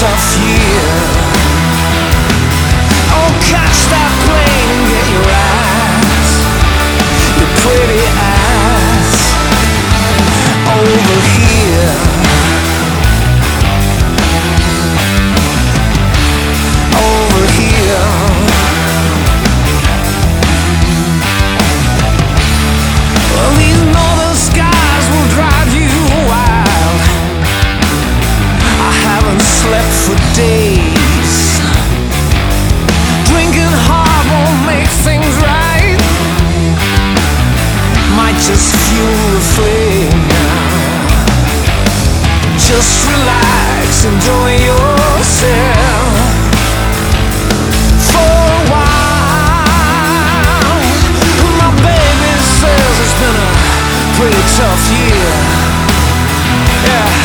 tough year. Oh, catch that plane and get your eyes, your pretty eyes, over here. Over here. Well, these northern skies will drive you wild. I haven't slept for days. Drinking hard won't make things right. Might just fuel the flame now. Just relax, enjoy yourself for a while. My baby says it's been a pretty tough year. Yeah.